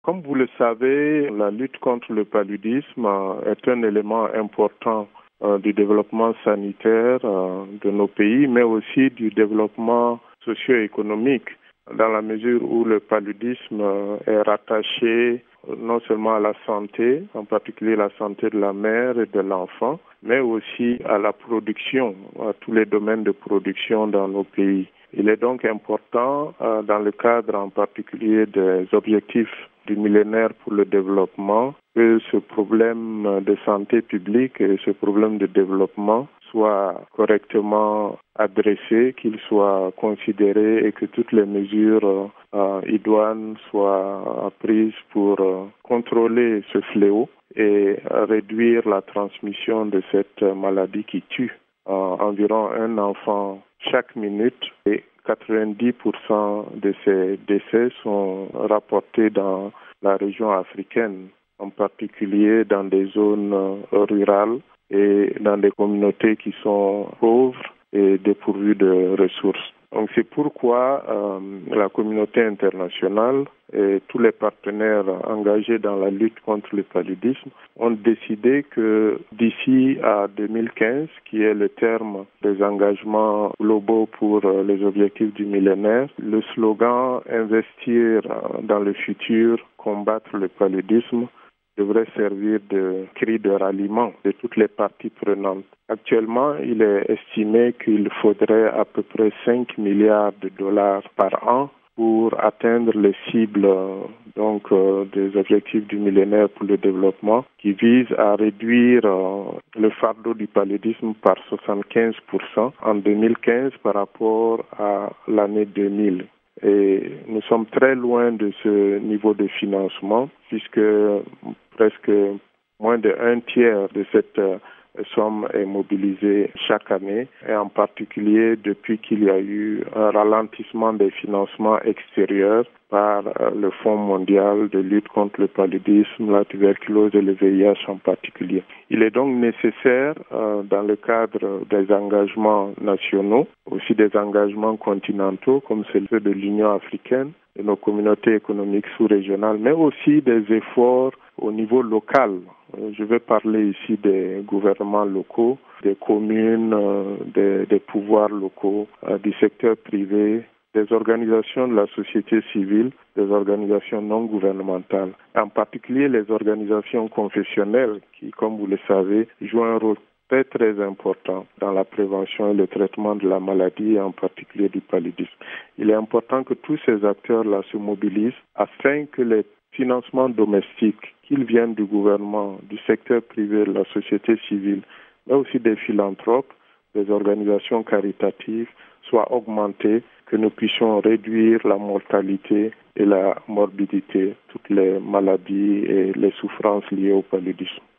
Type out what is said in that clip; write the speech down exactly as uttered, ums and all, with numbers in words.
Comme vous le savez, la lutte contre le paludisme est un élément important du développement sanitaire de nos pays, mais aussi du développement socio-économique, dans la mesure où le paludisme est rattaché non seulement à la santé, en particulier la santé de la mère et de l'enfant, mais aussi à la production, à tous les domaines de production dans nos pays. Il est donc important, euh, dans le cadre en particulier des objectifs du millénaire pour le développement, que ce problème de santé publique et ce problème de développement soit correctement adressé, qu'il soit considéré et que toutes les mesures euh, idoines soient prises pour euh, contrôler ce fléau et réduire la transmission de cette maladie qui tue euh, environ un enfant chaque minute et quatre-vingt-dix pour cent de ces décès sont rapportés dans la région africaine, en particulier dans des zones rurales et dans des communautés qui sont pauvres et dépourvues de ressources. Donc c'est pourquoi euh, la communauté internationale et tous les partenaires engagés dans la lutte contre le paludisme ont décidé que d'ici à deux mille quinze, qui est le terme des engagements globaux pour les objectifs du millénaire, le slogan « Investir dans le futur, combattre le paludisme » devrait servir de cri de ralliement de toutes les parties prenantes. Actuellement, il est estimé qu'il faudrait à peu près cinq milliards de dollars par an pour atteindre les cibles donc euh, des objectifs du millénaire pour le développement qui visent à réduire euh, le fardeau du paludisme par soixante-quinze pour cent en deux mille quinze par rapport à l'année deux mille. Et nous sommes très loin de ce niveau de financement puisque presque moins d'un tiers de cette euh, somme est mobilisée chaque année et en particulier depuis qu'il y a eu un ralentissement des financements extérieurs par euh, le Fonds mondial de lutte contre le paludisme, la tuberculose et le V I H en particulier. Il est donc nécessaire, euh, dans le cadre des engagements nationaux, aussi des engagements continentaux comme ceux de l'Union africaine, de nos communautés économiques sous-régionales, mais aussi des efforts au niveau local. Je vais parler ici des gouvernements locaux, des communes, des, des pouvoirs locaux, du secteur privé, des organisations de la société civile, des organisations non gouvernementales, en particulier les organisations confessionnelles qui, comme vous le savez, jouent un rôle très très important dans la prévention et le traitement de la maladie, en particulier du paludisme. Il est important que tous ces acteurs-là se mobilisent afin que les financements domestiques, qu'ils viennent du gouvernement, du secteur privé, de la société civile, mais aussi des philanthropes, des organisations caritatives, soient augmentés, que nous puissions réduire la mortalité et la morbidité, toutes les maladies et les souffrances liées au paludisme.